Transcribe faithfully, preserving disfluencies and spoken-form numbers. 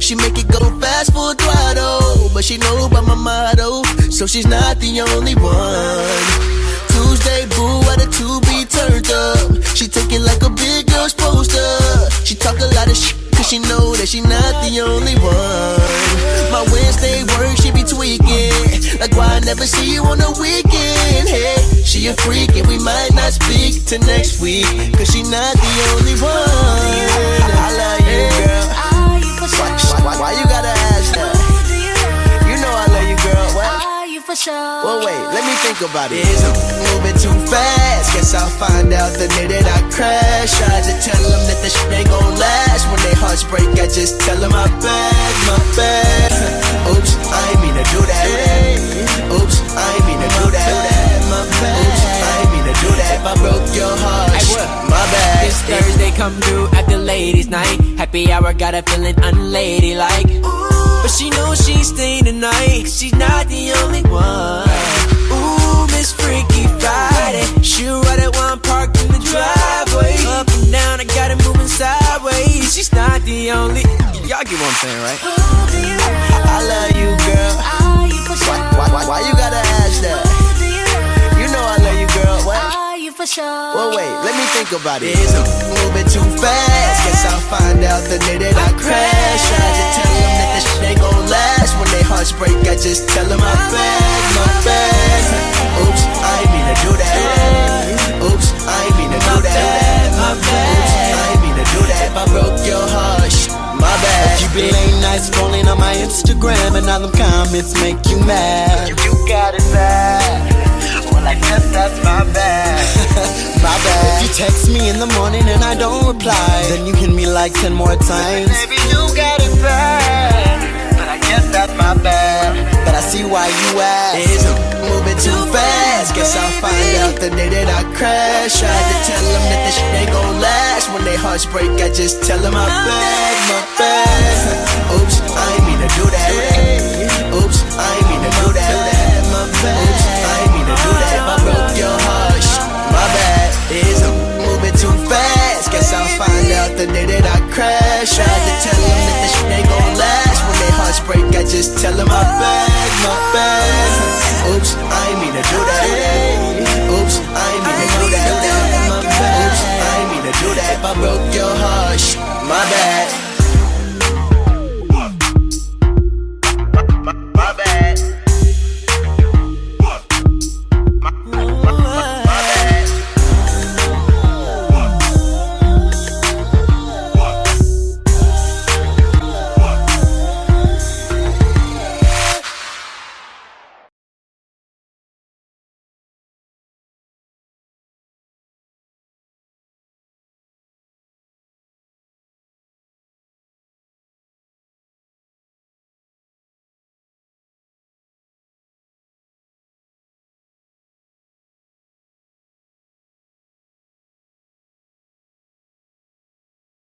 She make it go fast for throttle, but she know about my motto, so she's not the only one. Tuesday boo at a two be turned up. She take it like a big girl's poster. She talk a lot of shit, cause she know that she not the only one. My Wednesday work, she be tweaking, like why I never see you on the weekend. Hey, she a freak and we might not speak till next week, cause she not the only one. I love you, girl. Why, why, why you gotta ask that? You know I love you, girl. What? For sure. Well, wait, let me think about it. Is I'm moving too fast? Guess I'll find out the day that I crash. Tried to tell them that the shit ain't gon' last. When they hearts break, I just tell them my bad, my bad. Oops, I ain't mean to do that. Oops, I ain't mean to do that. My bad. Oops, I ain't mean to do that. If I broke your heart, my bad. This Thursday come through at the ladies' night. Happy hour got her feeling unladylike. But she knows she's staying tonight, cause she's not the only one. Ooh, Miss Freaky Friday. She'll ride at one parked in the driveway. Up and down, I got it moving sideways. She's not the only. Y'all get what I'm saying, right? I love you, girl. Why, why, why, why you gotta ask that? You know I love you, girl. What? For sure. Well, wait, let me think about it. Is I'm moving too fast? Guess I'll find out the day that I crash. Tried to tell them that the shit ain't gon' last. When they hearts break, I just tell them my bad, my bad. Oops, I ain't mean to do that. Oops, I ain't mean to do that. My bad. Oops, I ain't mean to do that. If I broke your heart, my bad. You been late nights scrolling on my Instagram, and all them comments make you mad. You, you got it bad. Well, I guess that's my bad. My bad. If you text me in the morning and I don't reply, then you hit me like ten more times. Baby, you got it bad, but I guess that's my bad. But I see why you ask. Is I'm moving too fast? Guess I'll find out the day that I crash. Tried to tell them that the shit ain't gon' last. When they hearts break, I just tell them my bad, my bad. Oops, I ain't mean to do that. Oops, I ain't mean to do that. My bad. Oops, I ain't mean to do that. If I broke your heart, my bad. Is I'm moving too fast? Guess I'll find out the day that I crash. Tried to tell them that the shit ain't gon' last. When they hearts break, I just tell them my bad.